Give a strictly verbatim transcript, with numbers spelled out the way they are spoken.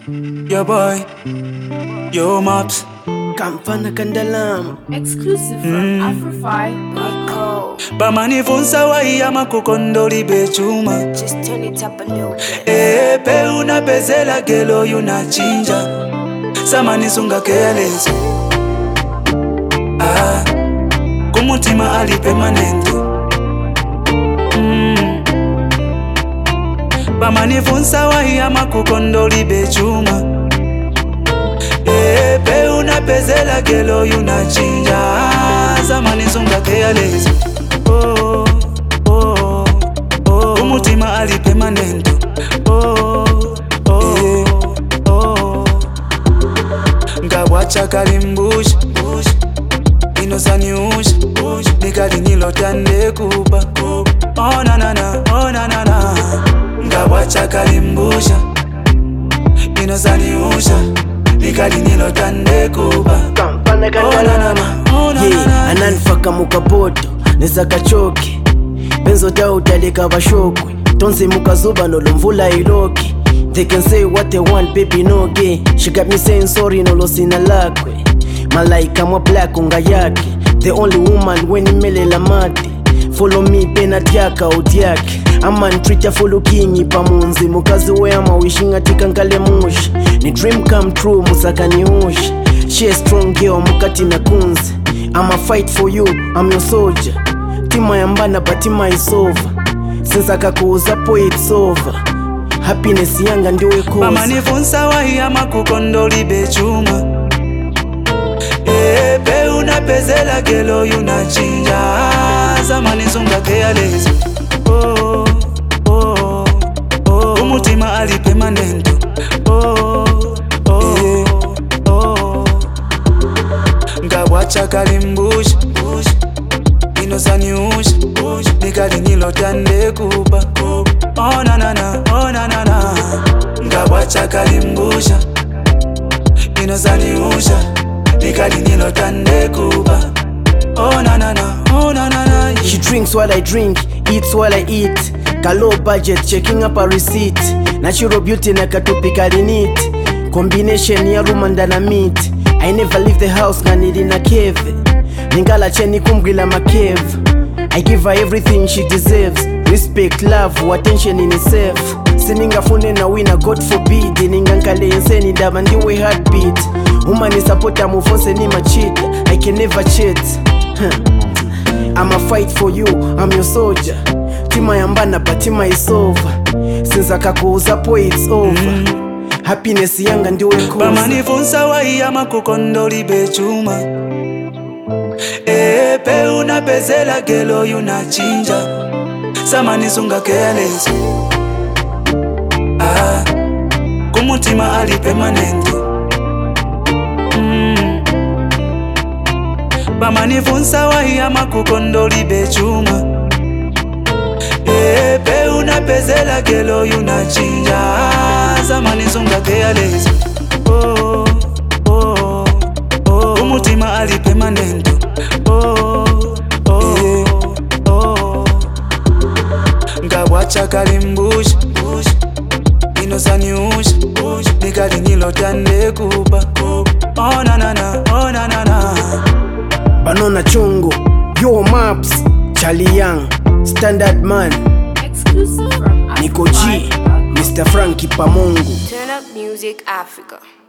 Yo boy, yo maps. Kampana Kandalam. Exclusive from Afrofy dot co. Bamani funsa wa iyama kukondoli bechuma. Just turn it up a little bit. Eh, pe una pezela gelo yunachinja. Samani sunga careless. Ah, kumutima ali permanent. Mm. Bamani funsa wa iyama kukondoli bechuma. Eh, pe una pezela gelo yunachinja. Samani sunga careless. Oh, oh, oh, umutima ali permanent. Oh, oh, oh. Ngawacha kalimbush, bush. Inosani ush, bush. Nikali nilotande kuba. Oh na na na, oh na na na. Ngawacha kalimbusha. Inosani usha. Nikali nilotande kuba. Kampana Kandalam. Oh na na Yeah, na. ananifaka mukapoto nezakachoke benzo tao taleka bashokwe tonse mukazuba nolomvula iloki. They can say what they want, baby no gay. She got me saying sorry nolosina lakwe malaika mwa black unga yake. The only woman when imelela mate. Follow me pena tiaka utiake. Ama ntrita follow kingi pamunzi. Mukazi we ama wishinga tika nkale mushi. Ni dream come true musaka ni ushi. She a strong girl mukati na kunzi. I'ma fight for you, I'm your soldier. Tima yambana but tima is over. Since akakuuza po it's over. Happiness yanga ndiwe kosa. Mama nifunsa wa iyama kukondoli bechuma. Eh, pe una pezela gelo yunachinja. Zamani sunga careless. Oh, oh, oh, umutima ali permanent. Oh, oh, oh. Ngawacha kalimbush, bush. Inosani ush, bush. Nikali nilotande kuba. Oh na na na, oh na na na. Ngawacha kalimbusha. Inosani usha. Nikali nilotande kuba. Oh na na na, oh na na na. She drinks while I drink, eats while I eat. Ka low budget, checking up a receipt. Natural beauty na katupika linit. Combination ya rumanda na meat. I never leave the house na nili na cave. Ningala cheni kumgila makeve. I give her everything she deserves. Respect, love, attention in itself. Siningafune na wina, God forbid. Ningankale inseni daba ndiwe heartbeat. Umani supporta mufonse ni machita. I can never cheat. I'ma fight for you, I'm your soldier. Tima yambana but tima is over. Since akakuuza po it's over. mm. Happiness yanga ndiwe kosa. Bama nifunsa wa iyama kukondoli bechuma. Eh, pe una pezela gelo yunachinja. Samani sunga careless. Ah, kumutima ali permanent. Mm. Bama nifunsa wa iyama kukondoli bechuma. Eh, pe una pezela gelo yunachinja. Samani sunga careless. Oh, oh, oh, umutima ali permanent. Oh, oh, oh. Ngawacha kalimbush, bush. Inosani ush, bush. Nikali nilotande kuba. Oh na na na, oh na na na. Banona chungu, yo maps. Charlie Young, Standard Man. Exclusive from Nico G, Afrofy dot co. Mister Frankie Pamungu. Turn up music Africa.